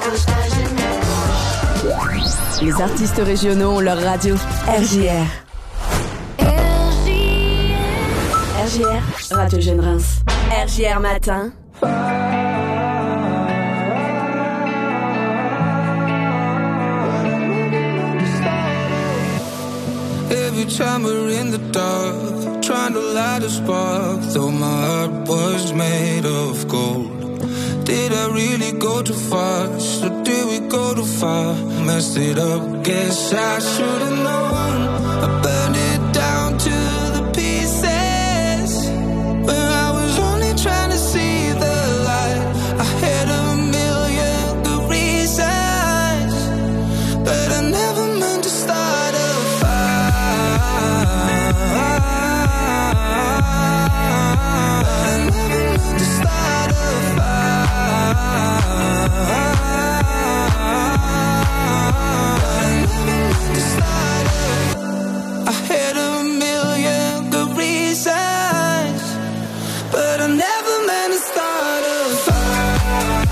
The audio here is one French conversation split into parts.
Les artistes régionaux ont leur radio. RJR. RJR, Radio Jeune Reims. RJR Matin. Every time we're in the dark, trying to light a spark, though my heart was made of gold. Did I really go too fast, or did we go too far? Messed it up, guess I should've known. I burned it down to the pieces, when I was only trying to see the light. I had a million good reasons, but I never meant to start a fire. I never meant to start a I had a million good reasons, but I never meant to start a fire.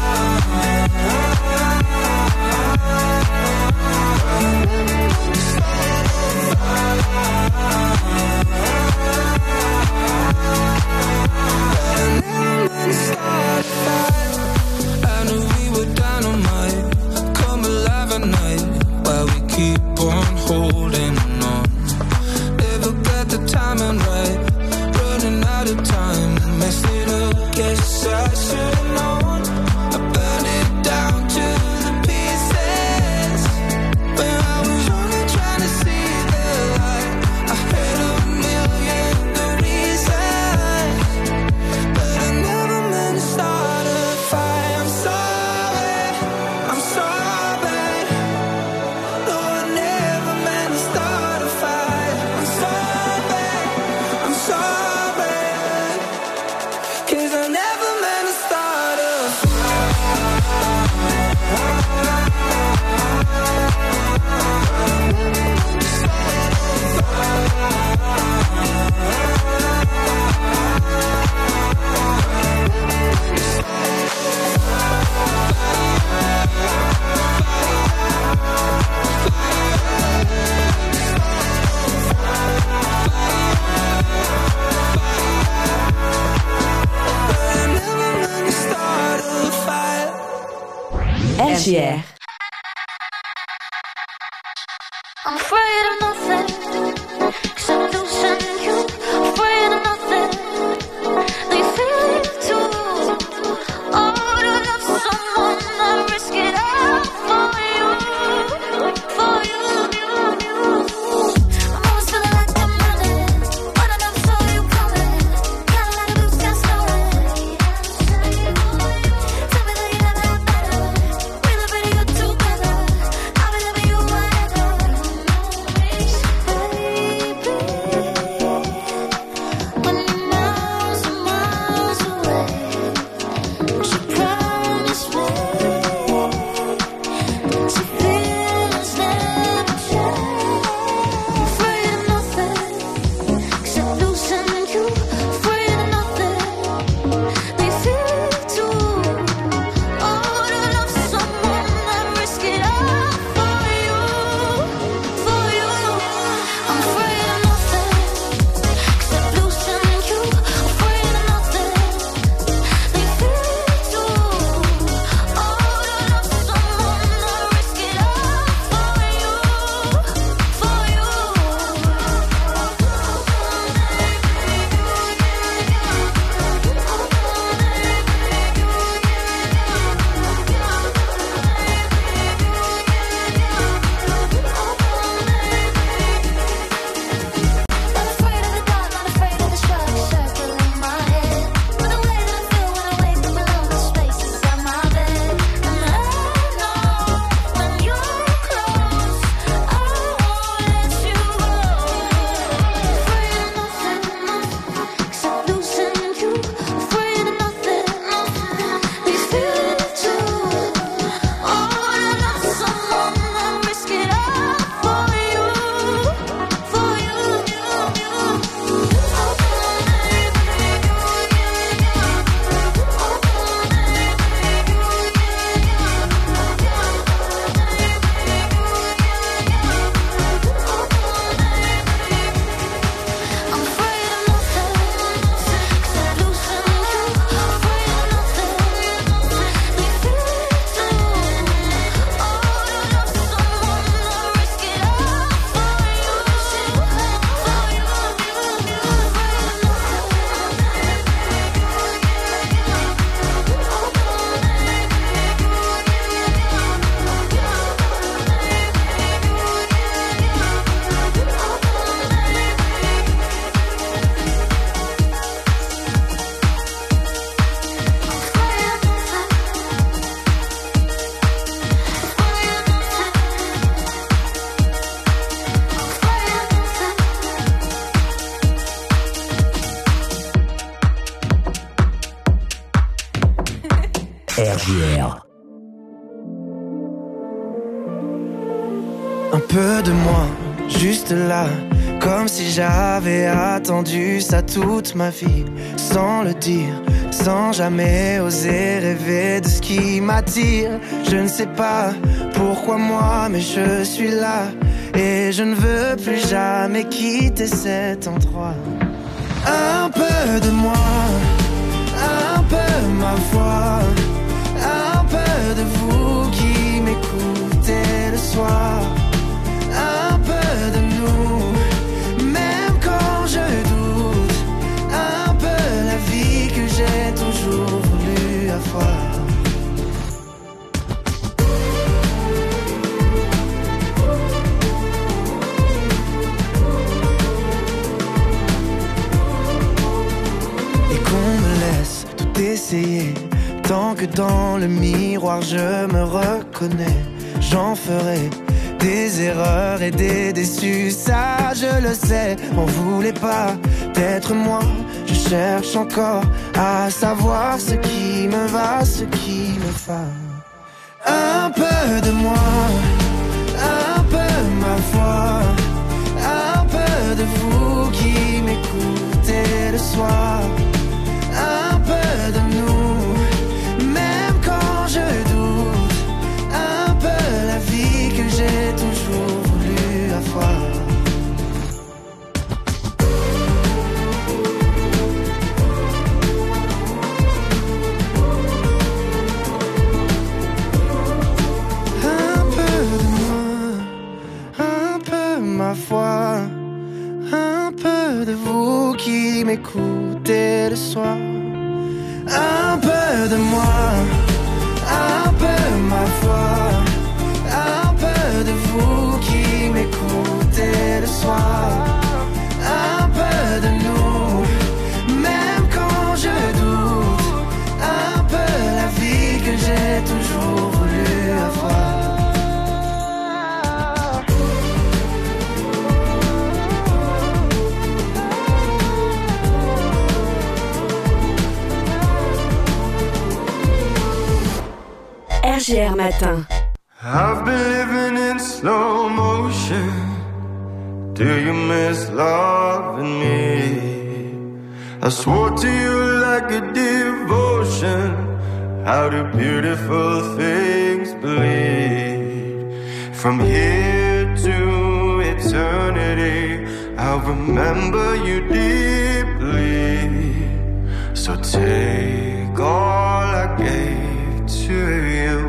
I knew we were dynamite, come alive at night, while we keep on holding on. Never got the timing right, running out of time, messed it up, guess I should've known. I burned it down to the pieces, when I was only trying to see the light. I had a million good reasons, but I never meant to start a fight. I'm sorry, I'm sorry. No, I never meant to start a fight. I'm sorry, I'm sorry, 'cause I never meant to start a RJR. I'm afraid of nothing except losing you. Afraid of nothing. Do you feel it too? Oh, to love someone that risk it all for you, for you. I'm always feeling like I'm running, but I never saw you coming. Kinda like a blue sky snowing. Tell me that you never had better. We look pretty good together. I'll be loving you forever. RJR. Un peu de moi, juste là, comme si j'avais attendu ça toute ma vie, sans le dire, sans jamais oser rêver de ce qui m'attire. Je ne sais pas pourquoi moi, mais je suis là, et je ne veux plus jamais quitter cet endroit. Un peu de moi, un peu ma voix, un peu de vous qui m'écoutez le soir. Un peu de nous, même quand je doute. Un peu la vie que j'ai toujours voulu avoir. Et qu'on me laisse tout essayer, tant que dans le miroir je me reconnais. J'en ferai des erreurs et des déçus, ça je le sais. On voulait pas d'être moi, je cherche encore à savoir ce qui me va, ce qui me va. Un peu de moi, un peu ma voix, un peu de vous qui m'écoutez le soir. Un peu de nous, même quand je doute. Un peu la vie que j'ai toujours voulu avoir. Un peu de moi, un peu ma foi, un peu de vous qui m'écoutez le soir. Un peu de moi, un peu ma foi, un peu de vous qui m'écoutez le soir. Un peu de nous, même quand je doute. Un peu la vie que j'ai toujours voulu avoir. RJR Matin. I've been living in slow motion. Do you miss loving me? I swore to you like a devotion. How do beautiful things bleed? From here to eternity, I'll remember you deeply. So take all I gave to you.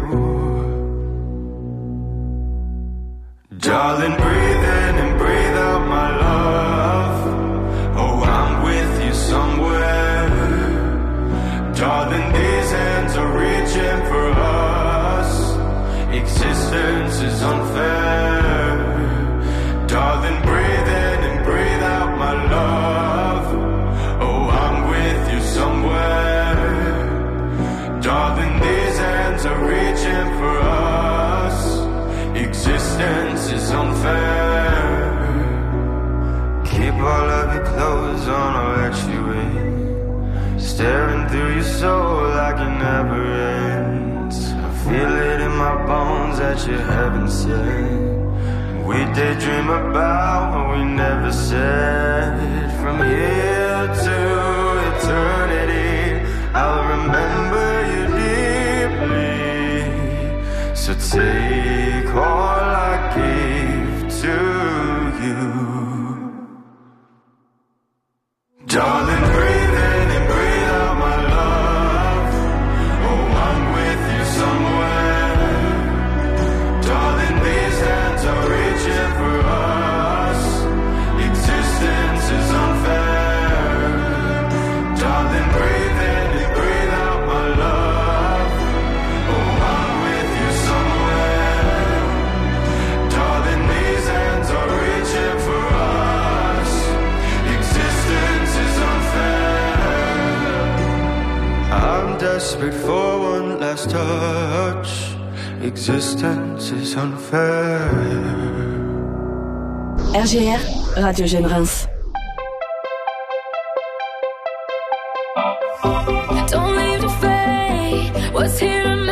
Darling, breathe in and breathe out my love. Oh, I'm with you somewhere. Darling, these hands are reaching for us. Existence is unfair. Darling, breathe in and breathe out my love. Oh, I'm with you somewhere. Darling, these hands are reaching for us. Existence is unfair. Keep all of your clothes on, I'll let you in. Staring through your soul like it never ends. I feel it in my bones that you're heaven sent. We daydream about what we never said. From here to eternity, I'll remember you deeply. So take all I gave to you. Darling, breathe in and breathe out my love. Oh, I'm with you somewhere. Darling, these hands are reaching for us. Existence is unfair. Darling, breathe in and breathe out my love. Oh, I'm with you somewhere. Darling, these hands are reaching for us. Existence is unfair. I'm desperate for one last touch. Existence is unfair. RJR, Radio Jeune Reims. Don't leave to fade what's here tonight.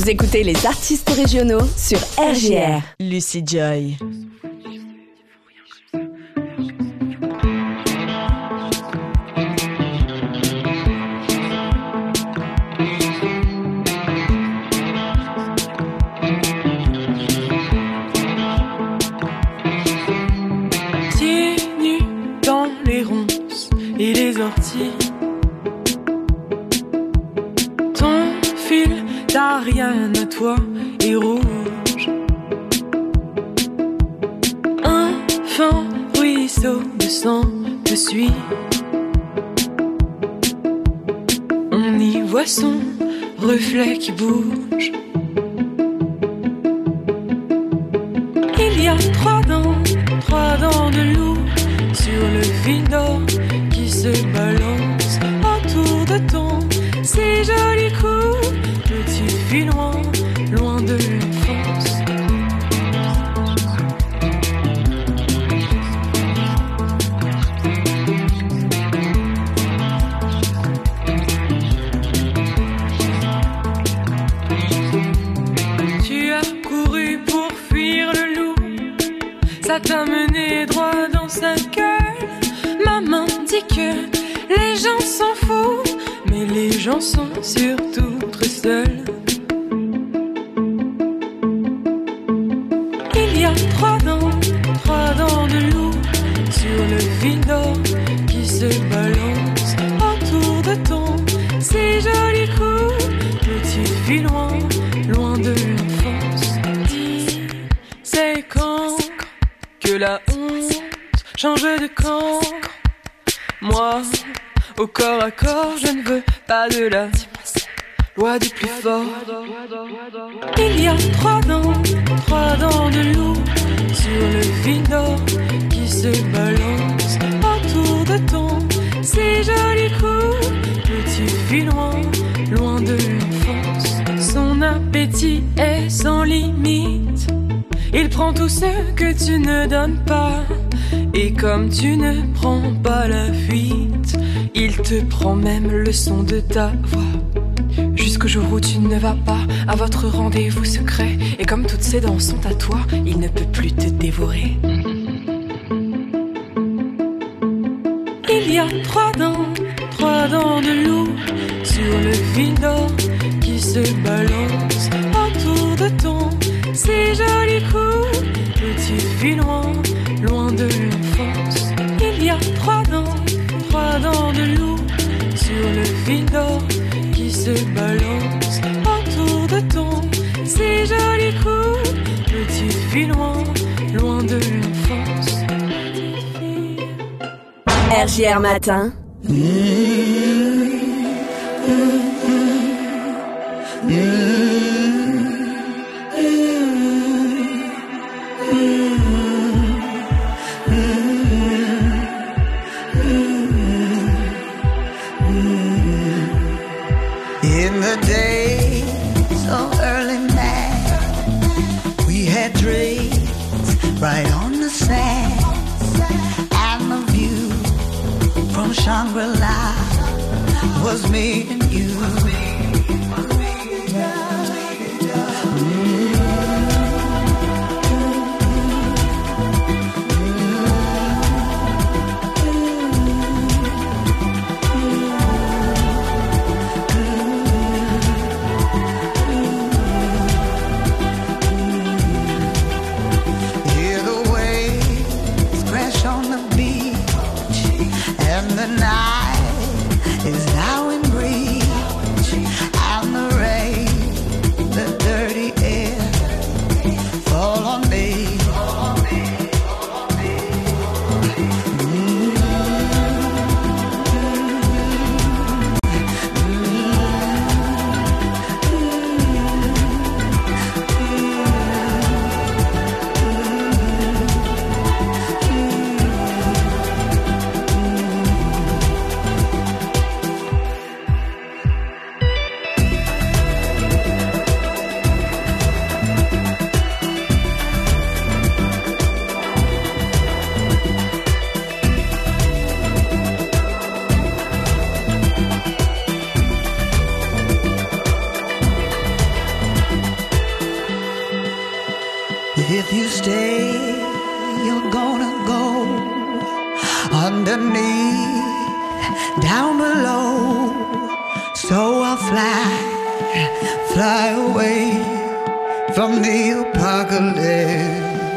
Vous écoutez les artistes régionaux sur RJR. Lucy Joy. Pieds nus dans les ronces et les orties. Ton fil d'Ariane à toi est rouge. Un fin ruisseau de sang te suit. On y voit son reflet qui bouge. Il y a trois dents de loup sur le fil d'or qui se balance autour de ton si joli cou. Tu fuis loin, loin de l'enfance. Tu as couru pour fuir le loup, ça t'a mené droit dans sa gueule. Maman dit que les gens s'en foutent, mais les gens sont surtout très seuls. Il y a trois dents de loup sur le fil d'or qui se balance autour de ton si joli cou. Tu fuis loin, loin de l'enfance. Dis, c'est quand que la honte change de camp? Moi, au corps à corps, je ne veux pas de la loi du plus fort. Il y a trois dents de loup sur le fil d'or qui se balance autour de ton si joli cou. Tu fuis loin, loin de l'enfance. Son appétit est sans limite. Il prend tout ce que tu ne donnes pas. Et comme tu ne prends pas la fuite, il te prend même le son de ta voix. Jusqu'au jour où tu ne vas pas à votre rendez-vous secret. Et comme toutes ces dents sont à toi, il ne peut plus te dévorer. Il y a trois dents de loup sur le fil d'or qui se balance autour de ton si joli cou. Tu fuis loin, loin de l'enfance. Il y a trois dents de loup sur le fil d'or qui se balance autour de ton si joli cou. Tu fuis loin, loin de l'enfance. RJR Matin. In the days of early man, we had dreams right on the sand, and the view from Shangri-La was me and you. The night is now in breach, underneath, down below. So I'll fly away from the apocalypse.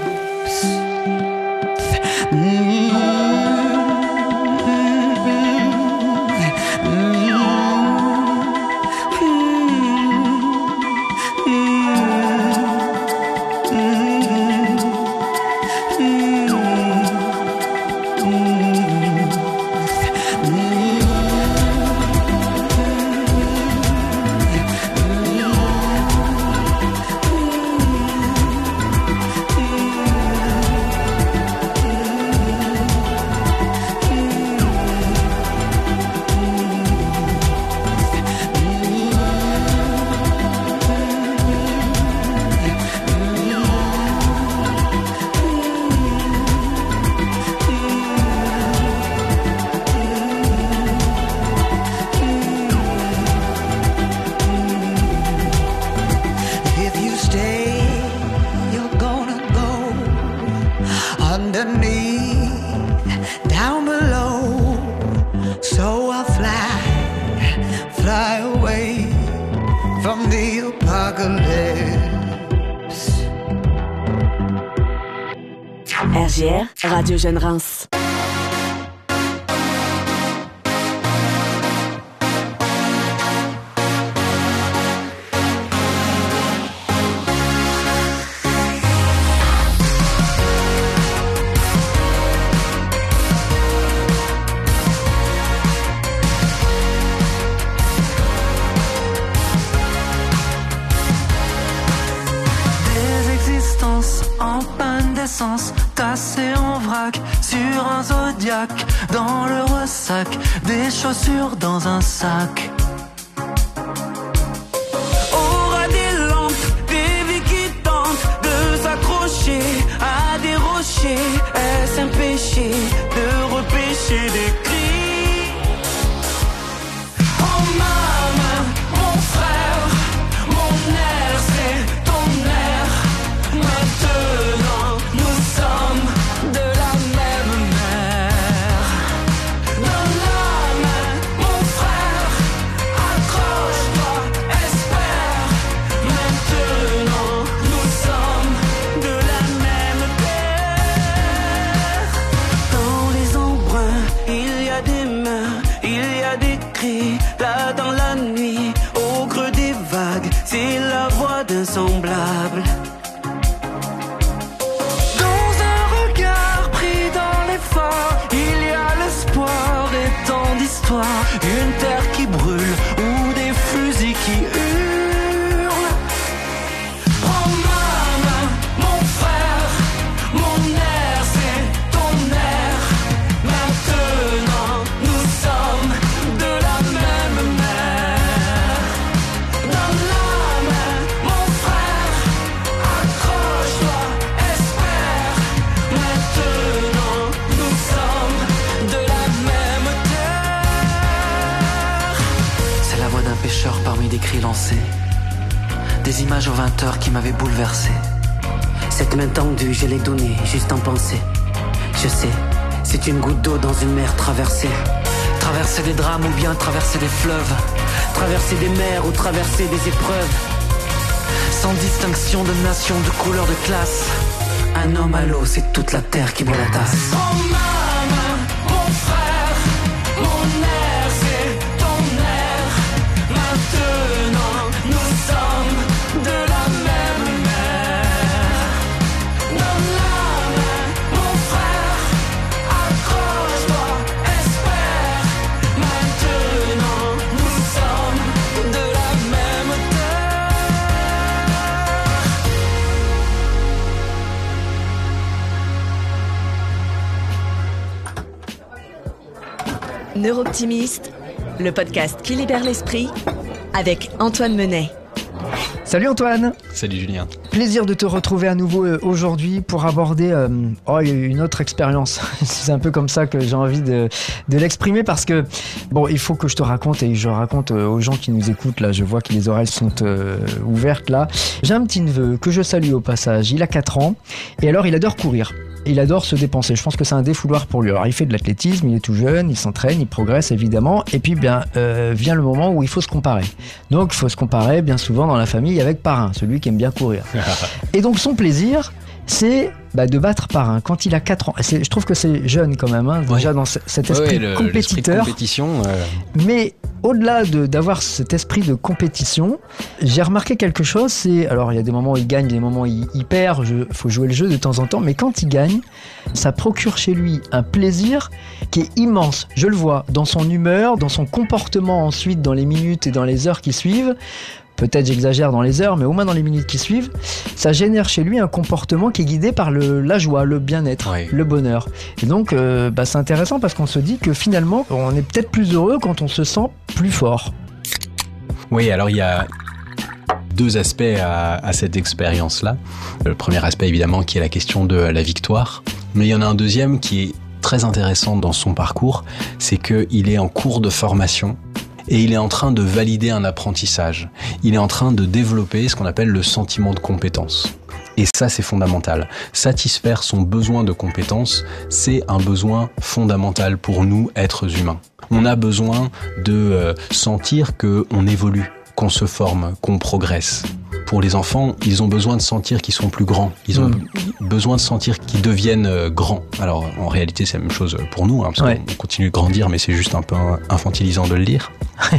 RJR, Radio Jeune Reims. Tassé en vrac sur un Zodiac, dans le ressac, des chaussures dans un sac. Aura des lampes, des vies qui tentent de s'accrocher à des rochers. Est-ce un péché de repêcher des cris? Oh maman, mon frère, mon air c'est ton air. Maintenant nous sommes de la même mer. Donne la main, mon frère, accroche-toi, espère. Maintenant nous sommes de la même terre. Dans les embruns, il y a des mains, il y a des cris. Là dans la nuit, au creux des vagues, c'est la voix d'un semblable. Il y a l'espoir et tant d'histoires, une terre qui brûle ou des fusils qui hurlent. Oh maman, mon frère, mon air c'est ton air. Maintenant nous sommes de la même mer. Donne la main, mon frère, accroche-toi, espère. Maintenant nous sommes de la même terre. C'est la voix d'un pêcheur parmi des cris lancés, des images aux 20 heures qui m'avaient bouleversé. Cette main tendue, je l'ai donnée juste en pensée. Je sais, c'est une goutte d'eau dans une mer traversée. Traverser des drames ou bien traverser des fleuves, traverser des mers ou traverser des épreuves, sans distinction de nation, de couleur, de classe. Un homme à l'eau, c'est toute la terre qui boit la tasse. Oh maman, mon frère, mon air, c'est ton air. Maintenant, nous sommes de la même mer. Donne la main, mon frère, accroche-toi, espère. Maintenant, nous sommes de la même terre. Neurooptimiste, le podcast qui libère l'esprit, avec Antoine Menet. Salut Antoine. Salut Julien. Plaisir de te retrouver à nouveau aujourd'hui pour aborder une autre expérience. C'est un peu comme ça que j'ai envie de l'exprimer parce que, bon, il faut que je te raconte et je raconte aux gens qui nous écoutent. Là, je vois que les oreilles sont ouvertes là. J'ai un petit neveu que je salue au passage. Il a 4 ans et alors il adore courir. il adore se dépenser. Je pense que c'est un défouloir pour lui. Alors il fait de l'athlétisme, il est tout jeune, il s'entraîne, il progresse évidemment. Et puis vient le moment où il faut se comparer. Donc il faut se comparer bien souvent dans la famille avec Parrain, celui qui aime bien courir. Et donc son plaisir, c'est de battre Parrain quand il a 4 ans. Je trouve que c'est jeune quand même, déjà dans cet esprit compétiteur. L'esprit de compétition. Mais au-delà d'avoir cet esprit de compétition, j'ai remarqué quelque chose, alors il y a des moments où il gagne, des moments où il perd, faut jouer le jeu de temps en temps, mais quand il gagne, ça procure chez lui un plaisir qui est immense. Je le vois dans son humeur, dans son comportement ensuite, dans les minutes et dans les heures qui suivent. Peut-être j'exagère dans les heures, mais au moins dans les minutes qui suivent, ça génère chez lui un comportement qui est guidé par la joie, le bien-être, le bonheur. Et donc, c'est intéressant parce qu'on se dit que finalement, on est peut-être plus heureux quand on se sent plus fort. Oui, alors il y a 2 aspects à cette expérience-là. Le premier aspect, évidemment, qui est la question de la victoire. Mais il y en a un deuxième qui est très intéressant dans son parcours, c'est qu'il est en cours de formation. Et il est en train de valider un apprentissage. Il est en train de développer ce qu'on appelle le sentiment de compétence. Et ça, c'est fondamental. Satisfaire son besoin de compétence, c'est un besoin fondamental pour nous, êtres humains. On a besoin de sentir qu'on évolue, qu'on se forme, qu'on progresse. Pour les enfants, ils ont besoin de sentir qu'ils sont plus grands. Ils ont besoin de sentir qu'ils deviennent grands. Alors, en réalité, c'est la même chose pour nous, parce qu'on continue de grandir, mais c'est juste un peu infantilisant de le dire.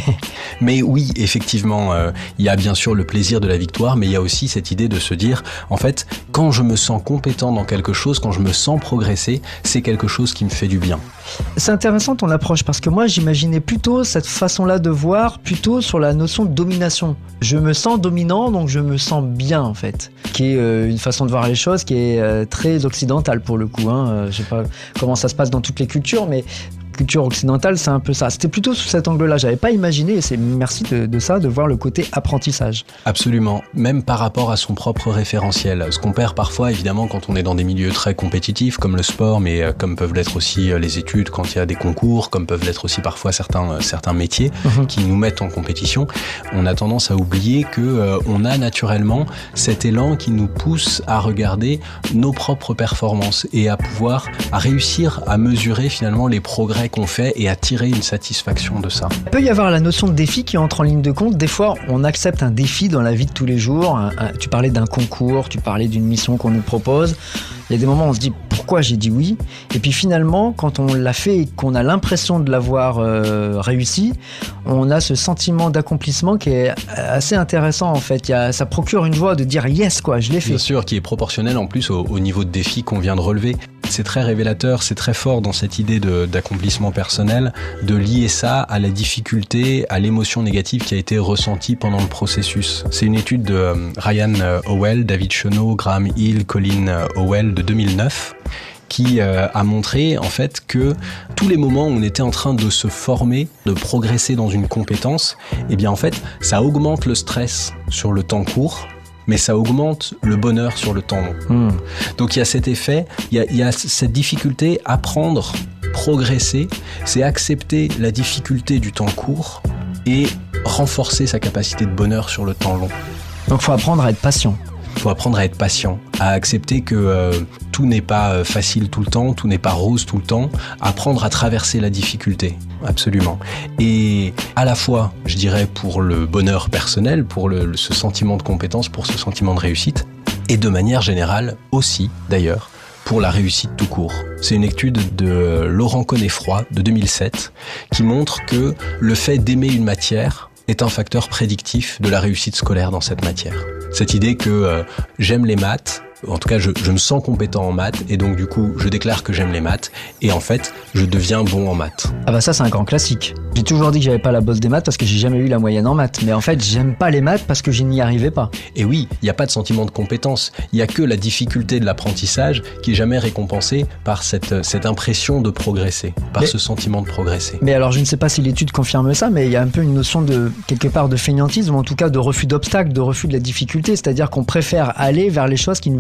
Mais oui, effectivement, il y a bien sûr le plaisir de la victoire, mais il y a aussi cette idée de se dire, en fait, quand je me sens compétent dans quelque chose, quand je me sens progresser, c'est quelque chose qui me fait du bien. C'est intéressant ton approche, parce que moi, j'imaginais plutôt cette façon-là de voir, plutôt sur la notion de domination. Je me sens dominant, donc je me sens bien, en fait. Qui est une façon de voir les choses qui est très occidentale, pour le coup. Je sais pas comment ça se passe dans toutes les cultures, mais culture occidentale, c'est un peu ça. C'était plutôt sous cet angle-là. J'avais pas imaginé, et merci de ça, de voir le côté apprentissage. Absolument. Même par rapport à son propre référentiel. Ce qu'on perd parfois, évidemment, quand on est dans des milieux très compétitifs, comme le sport, mais comme peuvent l'être aussi les études quand il y a des concours, comme peuvent l'être aussi parfois certains métiers qui nous mettent en compétition. On a tendance à oublier que on a naturellement cet élan qui nous pousse à regarder nos propres performances et à réussir à mesurer finalement les progrès qu'on fait et à tirer une satisfaction de ça. Il peut y avoir la notion de défi qui entre en ligne de compte. Des fois, on accepte un défi dans la vie de tous les jours. Tu parlais d'un concours, tu parlais d'une mission qu'on nous propose. Il y a des moments où on se dit pourquoi j'ai dit oui. Et puis finalement, quand on l'a fait et qu'on a l'impression de l'avoir réussi, on a ce sentiment d'accomplissement qui est assez intéressant en fait. Ça procure une joie de dire yes quoi, je l'ai fait. Bien sûr, qui est proportionnel en plus au niveau de défi qu'on vient de relever. C'est très révélateur, c'est très fort dans cette idée d'accomplissement personnel, de lier ça à la difficulté, à l'émotion négative qui a été ressentie pendant le processus. C'est une étude de Ryan Howell, David Chenot, Graham Hill, Colin Howell de 2009 qui a montré en fait que tous les moments où on était en train de se former, de progresser dans une compétence, eh bien en fait ça augmente le stress sur le temps court, mais ça augmente le bonheur sur le temps long. Donc il y a cet effet, il y a cette difficulté, apprendre, progresser, c'est accepter la difficulté du temps court et renforcer sa capacité de bonheur sur le temps long. Donc il faut apprendre à être patient. Il faut apprendre à être patient, à accepter que tout n'est pas facile tout le temps, tout n'est pas rose tout le temps, apprendre à traverser la difficulté, absolument. Et à la fois, je dirais, pour le bonheur personnel, pour ce sentiment de compétence, pour ce sentiment de réussite, et de manière générale aussi, d'ailleurs, pour la réussite tout court. C'est une étude de Laurent Connefroy de 2007 qui montre que le fait d'aimer une matière est un facteur prédictif de la réussite scolaire dans cette matière. Cette idée que j'aime les maths, en tout cas je me sens compétent en maths et donc du coup je déclare que j'aime les maths et en fait je deviens bon en maths. Ah bah ça c'est un grand classique. J'ai toujours dit que j'avais pas la bosse des maths parce que j'ai jamais eu la moyenne en maths, mais en fait j'aime pas les maths parce que je n'y arrivais pas. Et oui, il n'y a pas de sentiment de compétence, il y a que la difficulté de l'apprentissage qui est jamais récompensée par cette impression de progresser, par ce sentiment de progresser. Mais alors je ne sais pas si l'étude confirme ça, mais il y a un peu une notion de quelque part de fainéantisme, ou en tout cas de refus d'obstacles, de refus de la difficulté, c'est-à-dire qu'on préfère aller vers les choses qui nous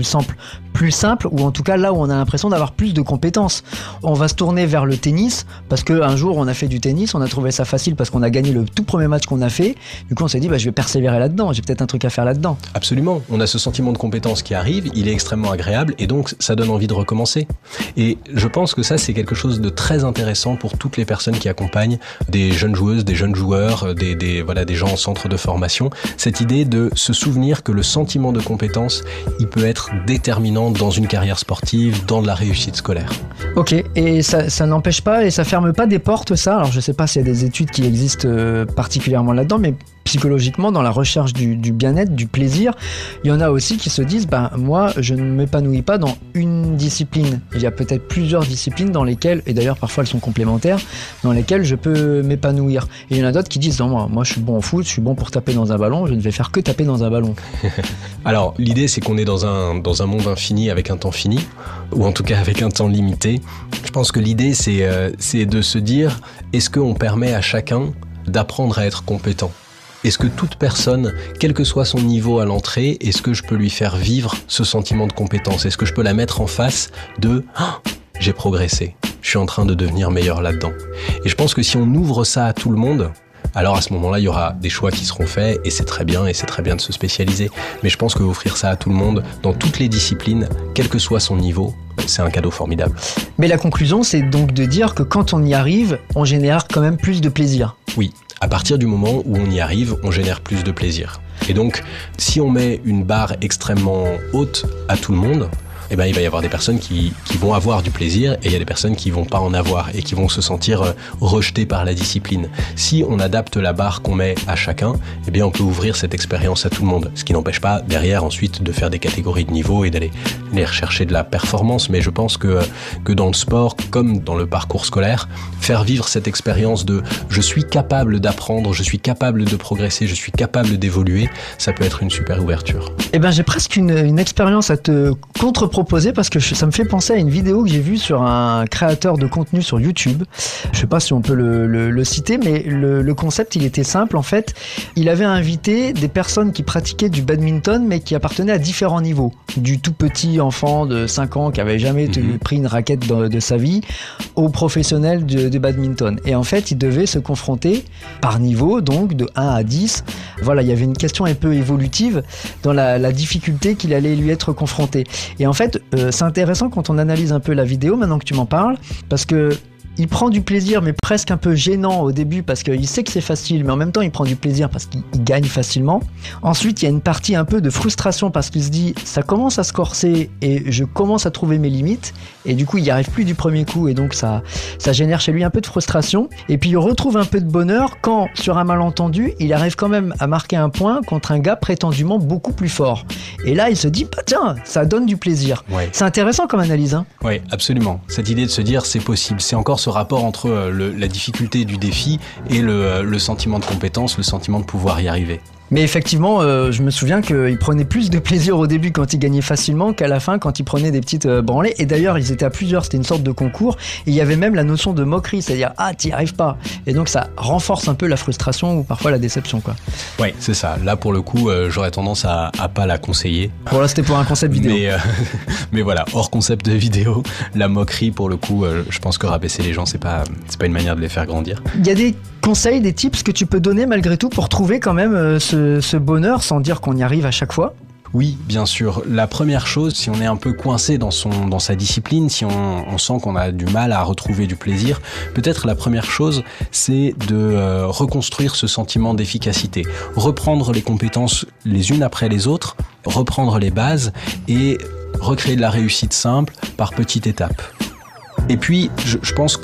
semble plus simple, ou en tout cas là où on a l'impression d'avoir plus de compétences. On va se tourner vers le tennis parce qu'un jour on a fait du tennis, on a trouvé ça facile parce qu'on a gagné le tout premier match qu'on a fait. Du coup on s'est dit je vais persévérer là-dedans, j'ai peut-être un truc à faire là-dedans. Absolument, on a ce sentiment de compétence qui arrive, il est extrêmement agréable et donc ça donne envie de recommencer. Et je pense que ça c'est quelque chose de très intéressant pour toutes les personnes qui accompagnent des jeunes joueuses, des jeunes joueurs, des gens en centre de formation. Cette idée de se souvenir que le sentiment de compétence, il peut être déterminant dans une carrière sportive, dans de la réussite scolaire. Ok, et ça n'empêche pas et ça ferme pas des portes, ça. Alors je sais pas s'il y a des études qui existent particulièrement là-dedans, mais psychologiquement, dans la recherche du bien-être, du plaisir, il y en a aussi qui se disent moi je ne m'épanouis pas dans une discipline. Il y a peut-être plusieurs disciplines dans lesquelles, et d'ailleurs parfois elles sont complémentaires, dans lesquelles je peux m'épanouir. Et il y en a d'autres qui disent non, moi je suis bon au foot, je suis bon pour taper dans un ballon, je ne vais faire que taper dans un ballon. Alors l'idée c'est qu'on est dans un monde infini avec un temps fini, ou en tout cas avec un temps limité. Je pense que l'idée c'est de se dire, est-ce qu'on permet à chacun d'apprendre à être compétent ? Est-ce que toute personne, quel que soit son niveau à l'entrée, est-ce que je peux lui faire vivre ce sentiment de compétence ? Est-ce que je peux la mettre en face de « j'ai progressé, je suis en train de devenir meilleur là-dedans ». Et je pense que si on ouvre ça à tout le monde, alors à ce moment-là, il y aura des choix qui seront faits et c'est très bien de se spécialiser. Mais je pense que offrir ça à tout le monde, dans toutes les disciplines, quel que soit son niveau, c'est un cadeau formidable. Mais la conclusion, c'est donc de dire que quand on y arrive, on génère quand même plus de plaisir. Oui, à partir du moment où on y arrive, on génère plus de plaisir. Et donc, si on met une barre extrêmement haute à tout le monde, il va y avoir des personnes qui vont avoir du plaisir et il y a des personnes qui vont pas en avoir et qui vont se sentir rejetées par la discipline. Si on adapte la barre qu'on met à chacun, on peut ouvrir cette expérience à tout le monde. Ce qui n'empêche pas derrière ensuite de faire des catégories de niveau et d'aller rechercher de la performance. Mais je pense que dans le sport, comme dans le parcours scolaire, faire vivre cette expérience de je suis capable d'apprendre, je suis capable de progresser, je suis capable d'évoluer, ça peut être une super ouverture. J'ai presque une expérience à te contre-proposer parce que ça me fait penser à une vidéo que j'ai vue sur un créateur de contenu sur YouTube. Je sais pas si on peut le citer, mais le concept, il était simple en fait. Il avait invité des personnes qui pratiquaient du badminton mais qui appartenaient à différents niveaux. Du tout petit enfant de 5 ans qui avait jamais pris une raquette de sa vie au professionnel de badminton. Et en fait, il devait se confronter par niveau, donc de 1 à 10. Voilà, il y avait une question un peu évolutive dans la difficulté qu'il allait lui être confronté. Et en fait, c'est intéressant quand on analyse un peu la vidéo, maintenant que tu m'en parles, parce que il prend du plaisir, mais presque un peu gênant au début, parce qu'il sait que c'est facile, mais en même temps, il prend du plaisir parce qu'il gagne facilement. Ensuite, il y a une partie un peu de frustration, parce qu'il se dit, ça commence à se corser, et je commence à trouver mes limites, et du coup, il n'y arrive plus du premier coup, et donc ça génère chez lui un peu de frustration. Et puis, il retrouve un peu de bonheur quand, sur un malentendu, il arrive quand même à marquer un point contre un gars prétendument beaucoup plus fort. Et là, il se dit, tiens, ça donne du plaisir. Ouais. C'est intéressant comme analyse, hein. Oui, absolument. Cette idée de se dire, c'est possible. C'est encore ce rapport entre la difficulté du défi et le sentiment de compétence, le sentiment de pouvoir y arriver. Mais effectivement, je me souviens qu'il prenait plus de plaisir au début quand il gagnait facilement qu'à la fin quand il prenait des petites branlées. Et d'ailleurs, ils étaient à plusieurs, c'était une sorte de concours. Et il y avait même la notion de moquerie, c'est-à-dire « Ah, t'y arrives pas !» Et donc ça renforce un peu la frustration ou parfois la déception, quoi. Oui, c'est ça. Là, pour le coup, j'aurais tendance à pas la conseiller. Bon, là, c'était pour un concept vidéo. Mais voilà, hors concept de vidéo, la moquerie, pour le coup, je pense que rabaisser les gens, c'est pas une manière de les faire grandir. Il y a des conseils, des tips que tu peux donner malgré tout pour trouver quand même ce bonheur sans dire qu'on y arrive à chaque fois? Oui, bien sûr. La première chose, si on est un peu coincé dans sa discipline, si on sent qu'on a du mal à retrouver du plaisir, peut-être la première chose, c'est de reconstruire ce sentiment d'efficacité. Reprendre les compétences les unes après les autres, reprendre les bases et recréer de la réussite simple par petites étapes. Et puis, je pense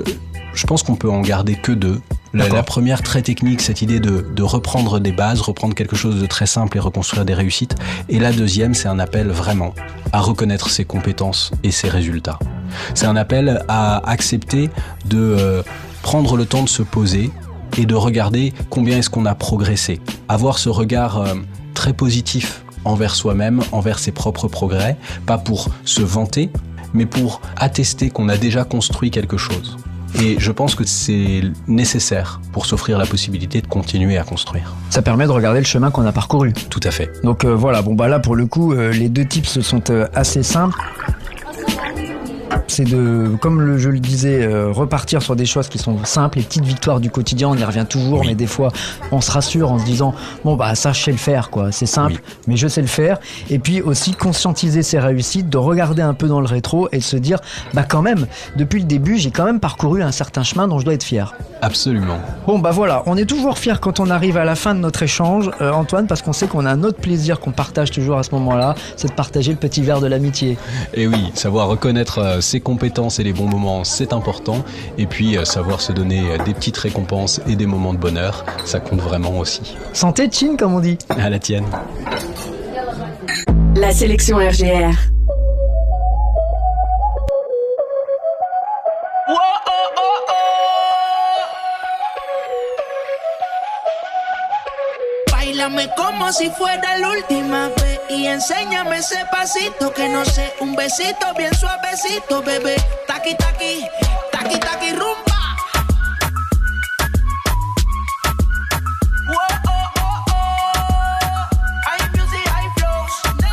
qu'on peut en garder que deux. La première, très technique, cette idée de reprendre des bases, reprendre quelque chose de très simple et reconstruire des réussites. Et la deuxième, c'est un appel vraiment à reconnaître ses compétences et ses résultats. C'est un appel à accepter de prendre le temps de se poser et de regarder combien est-ce qu'on a progressé. Avoir ce regard très positif envers soi-même, envers ses propres progrès, pas pour se vanter, mais pour attester qu'on a déjà construit quelque chose. Et je pense que c'est nécessaire pour s'offrir la possibilité de continuer à construire. Ça permet de regarder le chemin qu'on a parcouru. Tout à fait. Donc voilà, bon bah là pour le coup, les deux tips sont assez simples. C'est de, comme je le disais, repartir sur des choses qui sont simples, les petites victoires du quotidien, on y revient toujours, mais des fois on se rassure en se disant bon bah ça je sais le faire quoi, c'est simple, mais je sais le faire. Et puis aussi conscientiser ses réussites, de regarder un peu dans le rétro et de se dire bah quand même, depuis le début j'ai quand même parcouru un certain chemin dont je dois être fier. Absolument. Bon bah voilà, on est toujours fier quand on arrive à la fin de notre échange, Antoine, parce qu'on sait qu'on a un autre plaisir qu'on partage toujours à ce moment-là, c'est de partager le petit verre de l'amitié. Et oui, savoir reconnaître ses compétences et les bons moments, c'est important. Et puis savoir se donner des petites récompenses et des moments de bonheur, ça compte vraiment aussi. Santé Chin, comme on dit. À la tienne. La sélection RGR. Báilame como si fuera la última vez y enséñame ese pasito que no sé, un besito bien suavecito, bebé. Taqui taqui, taqui taqui rumba. Hay music, hay flows.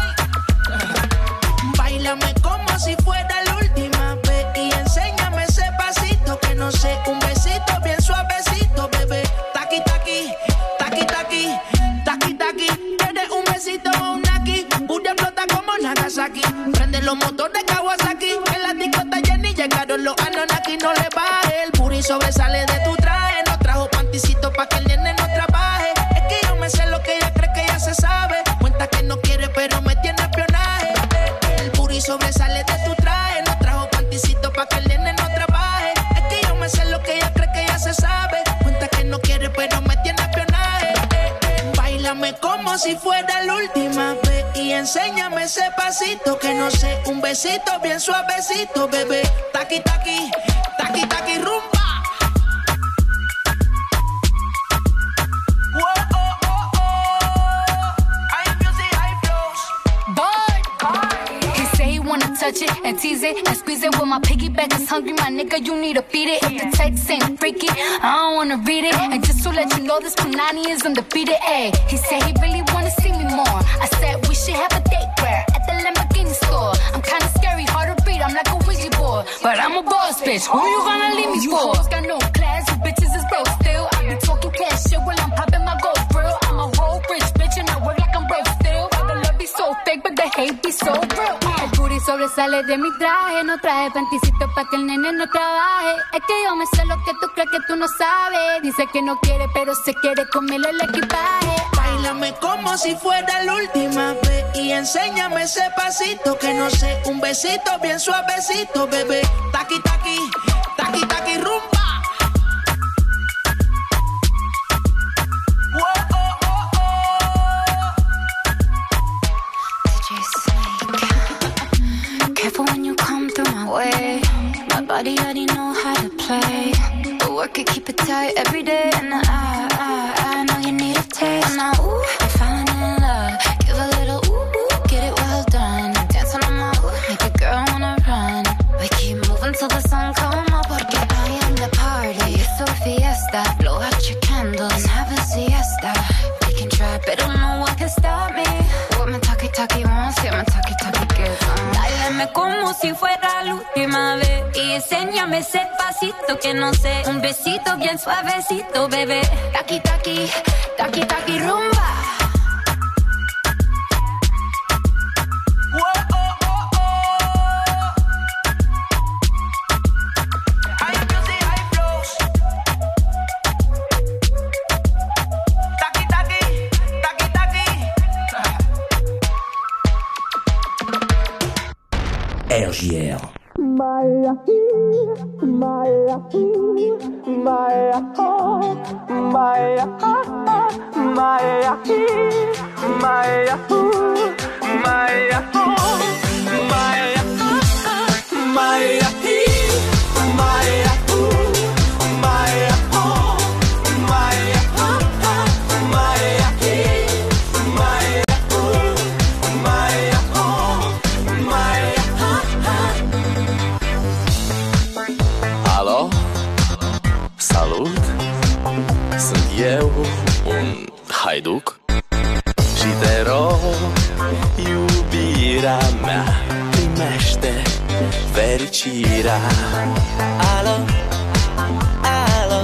Báilame como si fuera la última vez y enséñame ese pasito que no sé, un besito bien suavecito, bebé. Taqui taqui, taqui taqui. Taki taki, ¿quieres un besito o un naki? Pura explota como Nagasaki. Prende los motores Kawasaki. En la discota Jenny llegaron los Anunnaki. No le baje, el booty sobresale de tu traje. No trajo panticito pa' que el nene no trabaje. Es que yo me sé lo que ella cree que ya se sabe. Cuenta que no quiere pero me tiene espionaje. El booty sobresale de tu traje. No trajo panticito pa' que el nene no trabaje. Es que yo me sé lo que ella cree que ya se sabe. Cuenta que no quiere pero me tiene espionaje. Báilame como si fuera la última vez y enséñame ese pasito que no sé, un besito bien suavecito, bebé. Taqui taqui, taqui taqui rumba. Touch it and tease it and squeeze it. When my piggyback is hungry, my nigga, you need to feed it. If the text ain't freaky, I don't wanna read it. And just to let you know, this Punani is undefeated. Ay, he said he really wanna see me more. I said we should have a date where at the Lamborghini store. I'm kinda scary, hard to read, I'm like a Ouija board, but I'm a boss bitch. Who you gonna leave me for? You hoes got no class, you bitches is broke still. I be talking cash shit while I'm popping my gold grill. I'm a whole rich bitch and I work like I'm broke still. The love be so fake, but the hate be so real. Sobresale de mi traje, no traje panticito pa' que el nene no trabaje. Es que yo me sé lo que tú crees que tú no sabes. Dice que no quiere, pero se quiere comerle el equipaje. Báilame como si fuera la última vez y enséñame ese pasito que no sé, un besito bien suavecito, bebé. Taqui taqui, taqui taqui rumba. Careful when you come through my way. My body already know how to play. But work it, keep it tight every day. And I know you need a taste. Now, ooh, I'm falling in love. Give a little ooh, get it well done. Dance on my ooh, make a girl wanna run. We keep moving till the sun come up. Porque I am the party. It's a fiesta. Blow out your candles and have a siesta. We can try, but don't know what can stop me. What my talkie wants, yeah, my talkie gives. Báilame como si fuera la última vez y enséñame ese pasito que no sé, un besito bien suavecito, bebé. Taqui taqui, taqui taqui rumba. RJR. eu un haiduc și te rog, iubirea mea, primește fericirea. Alo, alo,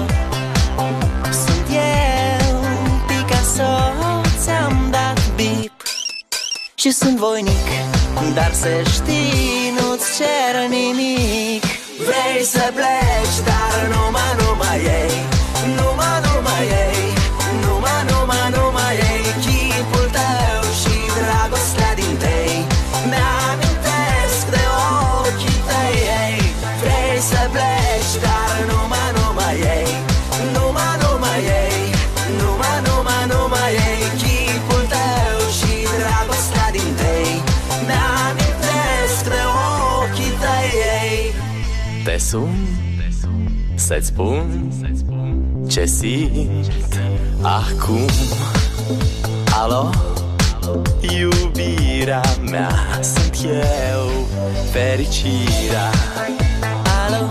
sunt eu, Picasso, ți-am dat bip și sunt voinic, dar să știi, nu-ți cer nimic. Vrei să pleci, dar numai ei, numai ei, numai ei, chipul tău și dragostea din tei, mi-amintesc de ochii tăi, ei. Vrei să pleci, dar numai ei, numai ei, numai ei, chipul tău și dragostea din tei, mi-amintesc de ochii tăi, ei. Te sun, să-ți spun ce simt acum. Alo, iubirea mea, sunt eu, fericirea. Alo,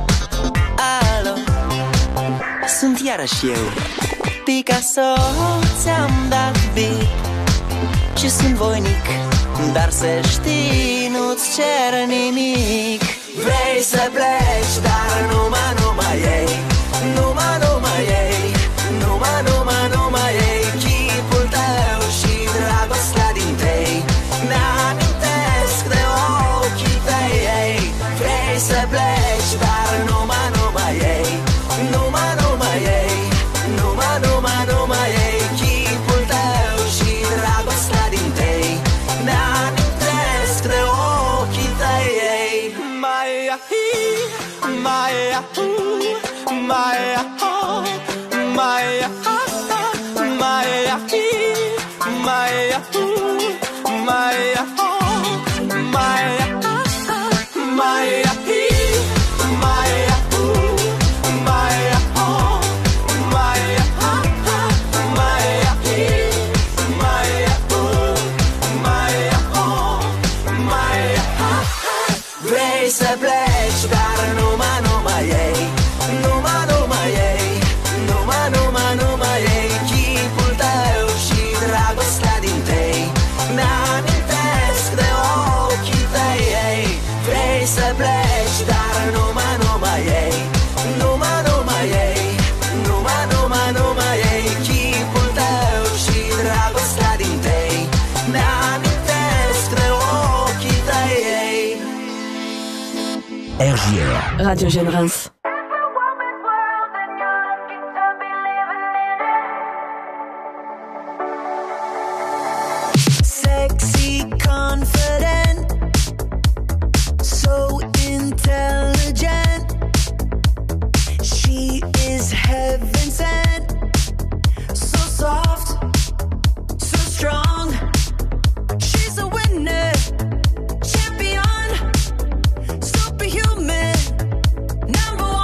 alo, sunt iarăși eu, Picasso, ți-am dat bip și sunt voinic, dar să știi, nu-ți cer nimic. Vrei să pleci, dar numai ei, numai ei, numai ei, chipul tău și dragostea din tei, mi-amintesc de ochii tăi, ei. Vrei să pleci, dar numai ei, numai ei, numai ei, chipul tău și dragostea din tei, mi-amintesc de ochii tăi, ei. Maia hi, Maia hu, Maia ho, Maia ha, Maia hi, Maia hu, Maia ho, Maia ha, Maia hi, Maia hu, Maia ho, Maia ha, Maia hi, Maia hu, Maia ho, Maia ha. Vrei să pleci, dar numai ei, numai ei, numai ei, chipul tău și dragostea din tei, mi-amintesc de ochii tăi, ei. Vrei să pleci, dar numai ei, numai ei, numai ei, chipul tău și dragostea din tei, mi-amintesc de ochii tăi, ei. RJR Radio Jeune Reims. Sexy, confident, so intelligent. She is heaven sent, so soft, so strong. She's a winner, champion, superhuman, number one.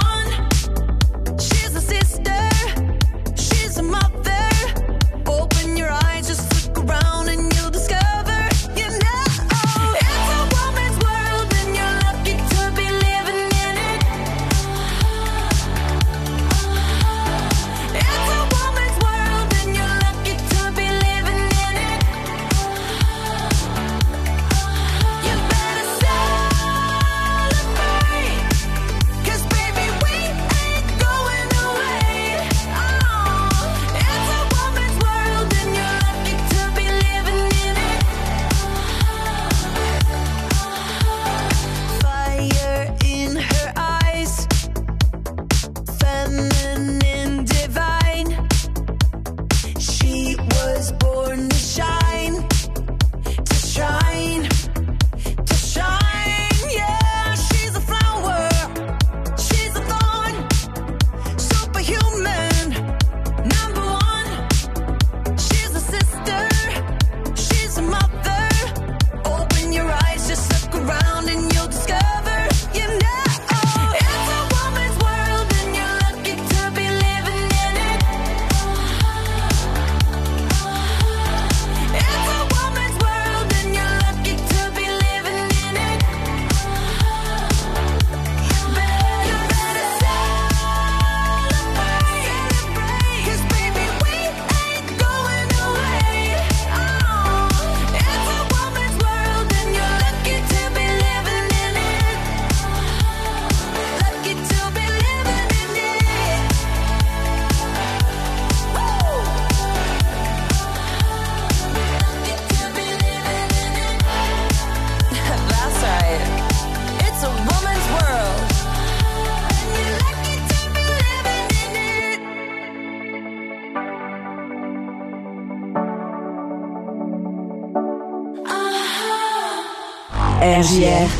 RJR.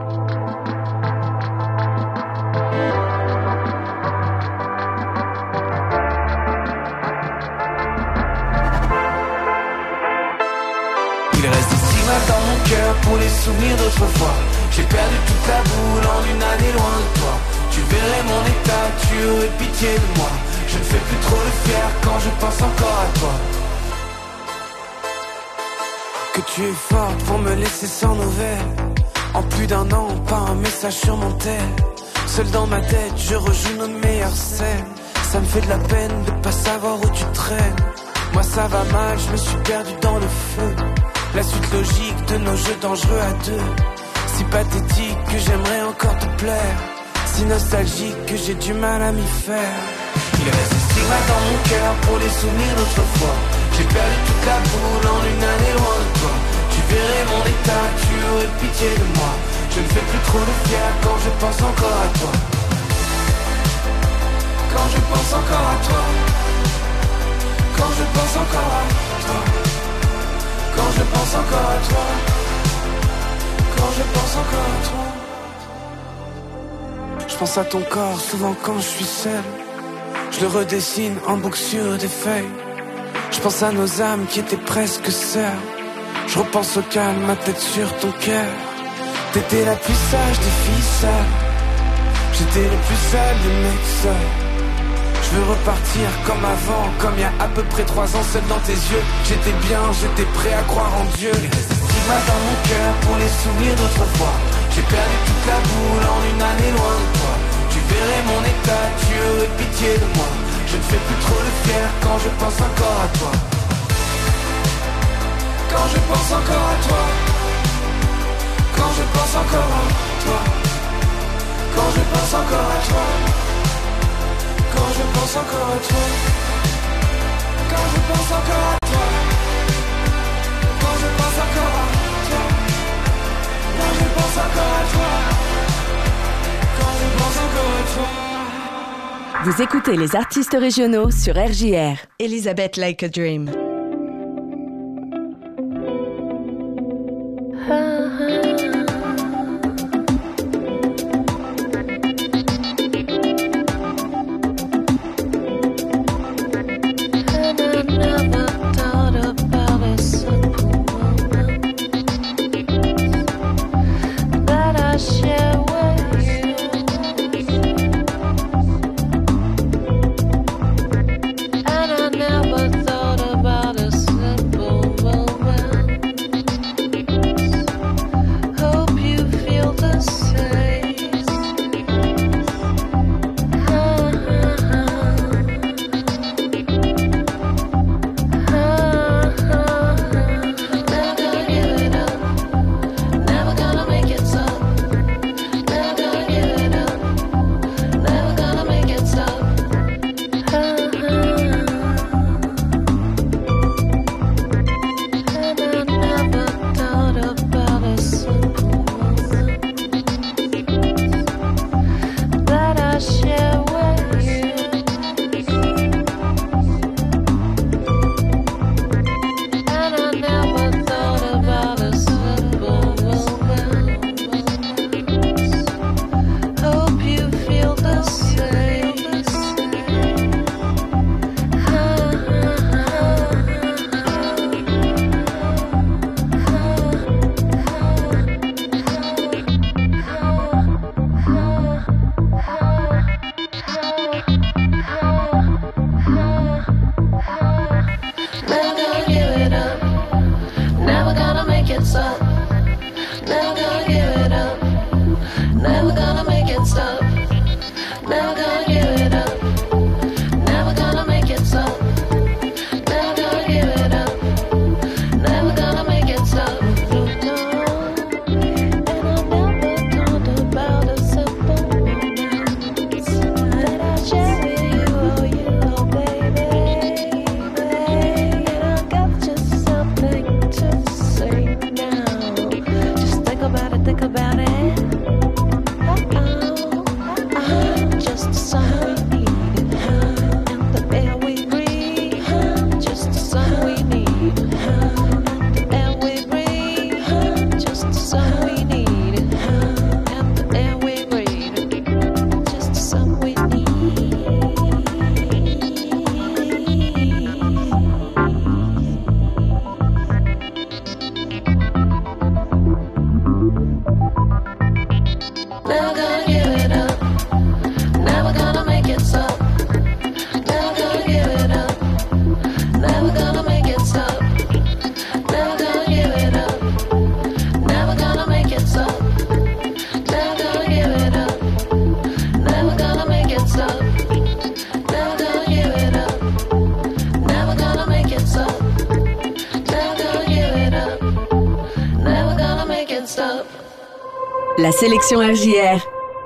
Il reste des stigmates dans mon cœur pour les souvenirs d'autrefois. J'ai perdu toute la boule en une année loin de toi. Tu verrais mon état, tu aurais pitié de moi. Je ne fais plus trop le fier quand je pense encore à toi. Que tu es forte pour me laisser sans nouvelles. En plus d'un an, pas un message sur mon tel. Seul dans ma tête, je rejoue nos meilleures scènes. Ça me fait de la peine de pas savoir où tu traînes. Moi ça va mal, je me suis perdu dans le feu. La suite logique de nos jeux dangereux à deux. Si pathétique que j'aimerais encore te plaire. Si nostalgique que j'ai du mal à m'y faire. Il reste des stigmates dans mon cœur pour les souvenirs d'autrefois. J'ai perdu toute la boule en une année loin de toi. Tu verrais mon état, tu aurais pitié de moi. Je ne fais plus trop le fier quand je pense encore à toi. Quand je pense encore à toi. Quand je pense encore à toi. Quand je pense encore à toi. Quand je pense encore à toi. Je pense à ton corps souvent quand je suis seul. Je le redessine en boucle sur des feuilles. Je pense à nos âmes qui étaient presque sœurs. Je repense au calme, ma tête sur ton cœur. T'étais la plus sage des filles seules. J'étais le plus seul des mecs seuls. Je veux repartir comme avant, comme il y a à peu près 3 ans, seul dans tes yeux. J'étais bien, j'étais prêt à croire en Dieu. Il reste des stigmates dans mon cœur pour les souvenirs d'autrefois. J'ai perdu toute la boule en une année loin de toi. Tu verrais mon état, tu aurais pitié de moi. Je ne fais plus trop le fier quand je pense encore à toi. Quand je pense encore à toi. Quand je pense encore à toi. Quand je pense encore à toi. Quand je pense encore à toi. Quand je pense encore à toi. Quand je pense encore à toi. Quand je pense encore à toi. Quand je pense encore à toi. Vous écoutez les artistes régionaux sur RJR. Elisabeth Like a Dream. About La sélection RJR.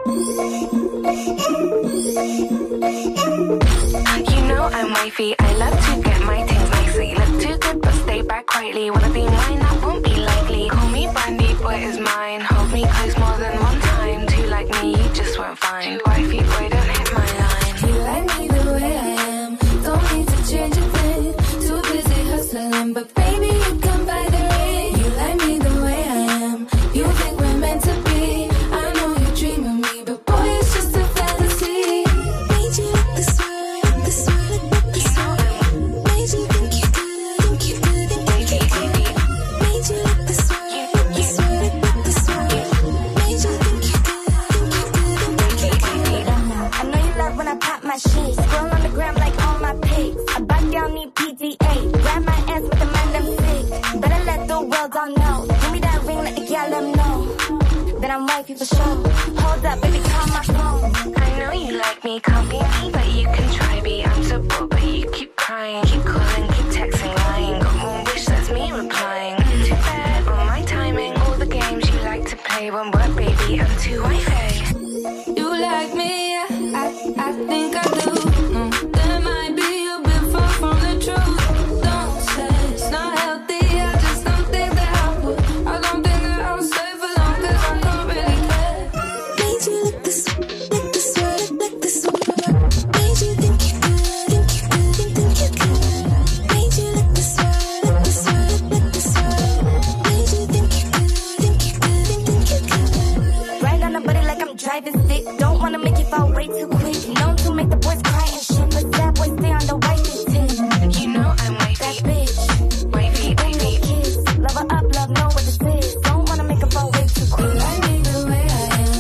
You know I'm wifey, I love to get my things nicely. Look too good but stay back quietly. Wanna be mine, that won't be likely. Call me Brandy, boy is mine. Hold me close more than one time. Two like me, you just won't find. Wifey, boy, don't hit my line. You like me the way I am. Don't need to change a thing. Too busy hustling, but baby, you come by the ring. You like me the way I am. You think we're meant to be. I know you dream of me, but boy, it's just a fantasy. Made you look this way, this way, this way. Made you think you could, think you could, think you could. Made you look this way, this way, this way. Made you think you could, think you could, think you could. I know you love when I pop my shit. Scroll on the gram like all my pics. I back down, need PDA. Grab my ass with the man them sick. Better let the world all know. Give me that ring, let the gal them know. Then I'm wifey for sure. Hold up, baby, call my phone. I know you like me, can't be me, but you can try be. I'm so bored, but you keep crying. Keep calling, keep texting, lying. Got one wish, that's me replying. Too bad, all my timing. All the games you like to play won't work, baby, I'm too wifey. You like me, I think I do. There might be a bit far from the truth. Don't say it's not healthy, I just don't think that I would. I don't think that I'll stay for long, cause I don't really care. Made you look this way, like this way. Made you think you could, think you could, think you could. Made you look this way, like this way, like this way. Made you think you could, think you could, think you could. Ride on the body like I'm driving stick. Don't wanna make you fall way too quick. Known to make the boys cry and shit, but that boy stay on the wifey tip. You know I'm wifey. That bitch, Wifey, baby. kiss, love her up, love know what this is. Don't wanna make her fall way too quick. You like me the way I am.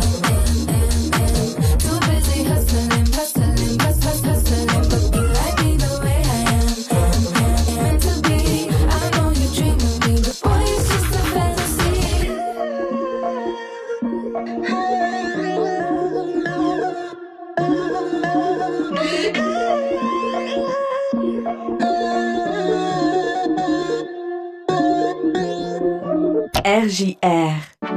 Too busy hustling, hustling, hustling, but you like me the way I am. Meant to be, I know you dream of me, but boy, it's just a fantasy. RJR.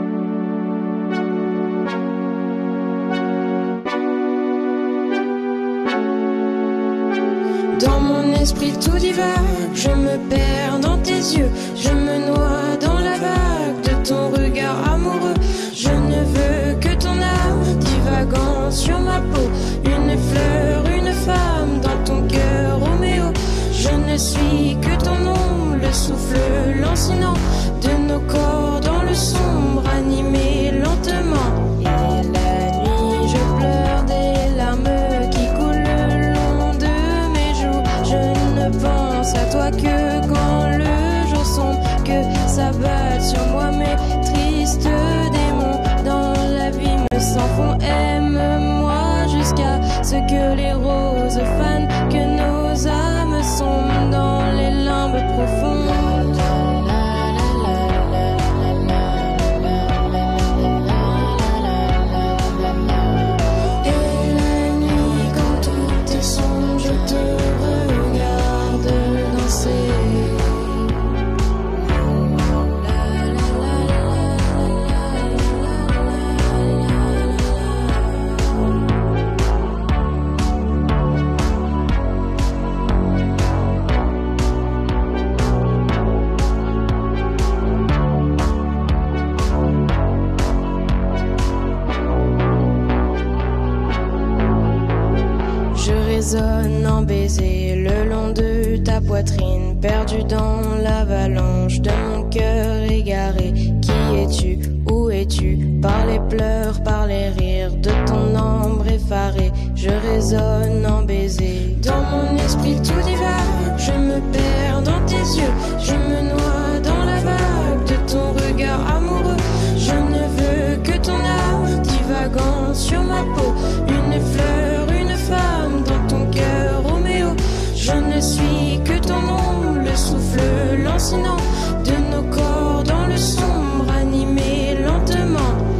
Dans mon esprit tout divague, je me perds dans tes yeux, je me noie dans la vague de ton regard amoureux. Je ne veux que ton âme divagant sur ma peau, une fleur, une femme dans ton cœur, Roméo. Je ne suis que ton ombre, le souffle lancinant de nos corps dans le sombre, animé lentement. Et la nuit, je pleure des larmes qui coulent le long de mes joues. Je ne pense à toi que quand le jour sombre, que s'abattent sur moi mes tristes démons. Dans la vie me s'enfont, aime-moi jusqu'à ce que les roses fanent, que nos âmes sombrent dans les limbes profondes. Résonne en baiser le long de ta poitrine, perdu dans l'avalanche de mon cœur égaré. Qui es-tu? Où es-tu? Par les pleurs, par les rires de ton ombre effarée, je résonne en baiser. Dans mon esprit tout divague, je me perds dans tes yeux, je me noie dans la vague de ton regard amoureux. Je ne veux que ton âme divagant sur ma peau, une fleur, une femme dans ton cœur, Roméo. Je ne suis que ton ombre, le souffle lancinant de nos corps dans le sombre, animé lentement.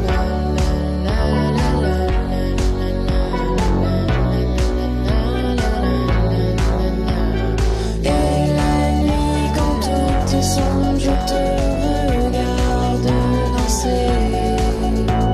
Et la nuit, quand tout est sombre, je te regarde danser.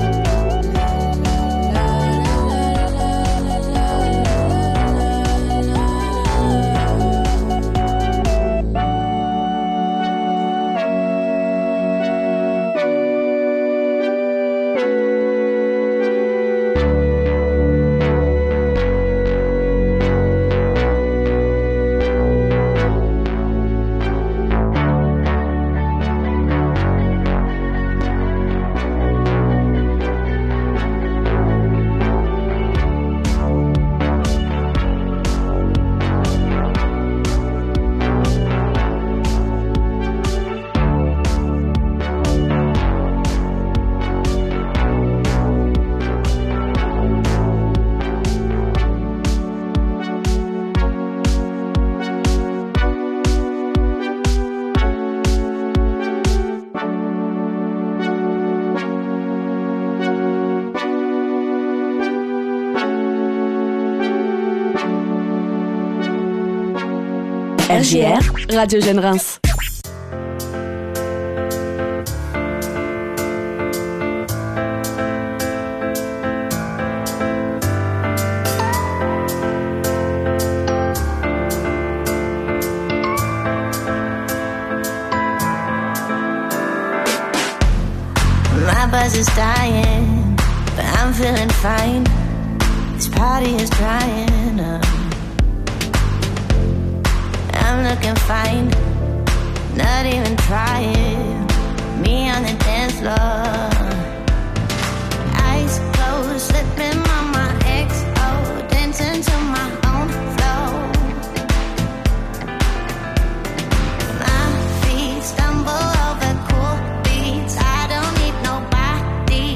RJR, Radio Jeune Reims. My buzz is dying, but I'm feeling fine. This party is drying up. I'm looking fine, not even trying. Me on the dance floor, eyes closed, slipping on my XO, dancing to my own flow. My feet stumble over cool beats. I don't need nobody.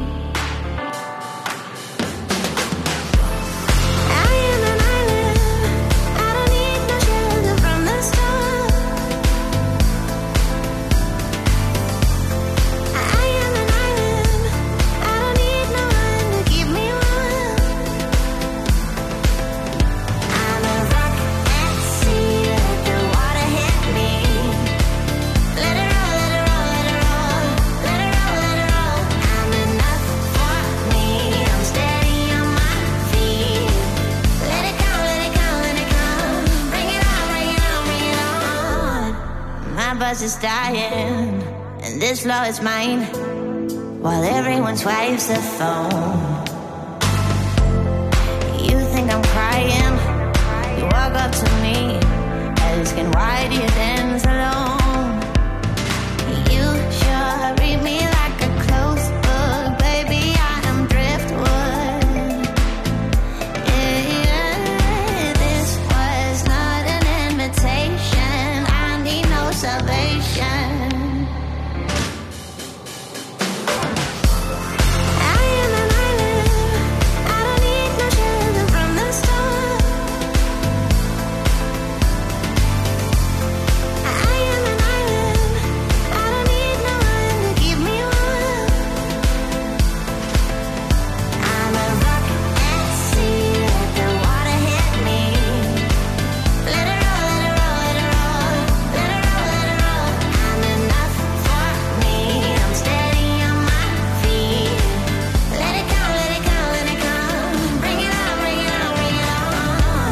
I am an island. I don't need no shelter from the start. I am an island. I don't need no one to keep me warm. I'm a rock at sea. Let the water hit me. Let it roll, let it roll, let it roll. Let it roll, let it roll. I'm enough for me. I'm steady on my feet. Let it go, let it go, let it go. Bring it on, bring it on, bring it on. My buzz is dying, and this flow is mine. While everyone swipes the phone. You think I'm crying? You walk up to me, asking why do you dance alone? You sure read me like a closed book, baby. I am driftwood. Yeah, this was not an invitation. I need no salvation. I am an island. I don't need no shelter from the start. I am an island. I don't need no one to keep me warm. I'm a rock at sea. Let the water hit me. Let it roll, let it roll, let it roll. Let it roll, let it roll. I'm enough for me. I'm steady on my feet. Let it go, let it go, let it go. Bring it on, bring it on, bring it on.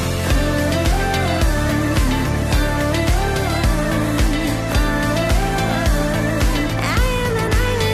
I am an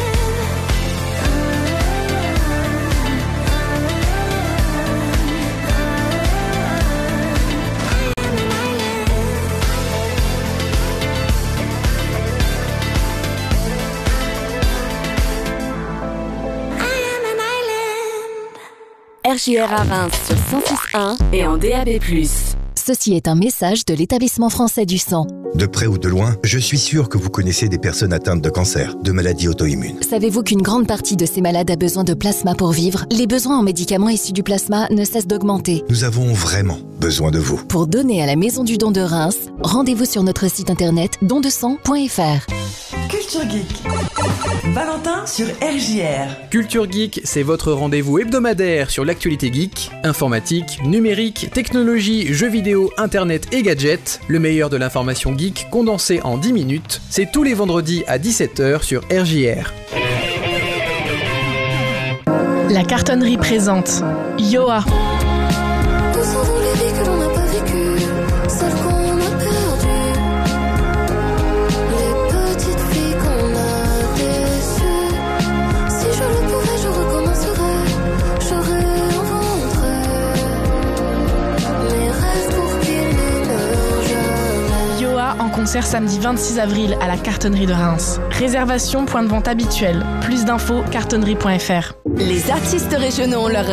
RJR à Reims sur 106.1 et en DAB+. Ceci est un message de l'Établissement français du sang. De près ou de loin, je suis sûr que vous connaissez des personnes atteintes de cancer, de maladies auto-immunes. Savez-vous qu'une grande partie de ces malades a besoin de plasma pour vivre? Les besoins en médicaments issus du plasma ne cessent d'augmenter. Nous avons vraiment besoin de vous. Pour donner à la Maison du Don de Reims, rendez-vous sur notre site internet dondesang.fr. Culture Geek. Valentin sur RJR. Culture Geek, c'est votre rendez-vous hebdomadaire sur l'actualité geek, informatique, numérique, technologie, jeux vidéo, internet et gadgets. Le meilleur de l'information geek condensé en 10 minutes. C'est tous les vendredis à 17h sur RJR. La cartonnerie présente Yoa. Tous les vies que l'on n'a pas vécues, celles qu'on a perdues, les petites filles qu'on a déçues. Si je le pouvais, je recommencerais, je réinventerais mes rêves pour qu'ils n'émeurent jamais. Yoa en concert samedi 26 avril à la cartonnerie de Reims. Réservation, point de vente habituel. Plus d'infos, cartonnerie.fr. Les artistes régionaux ont leur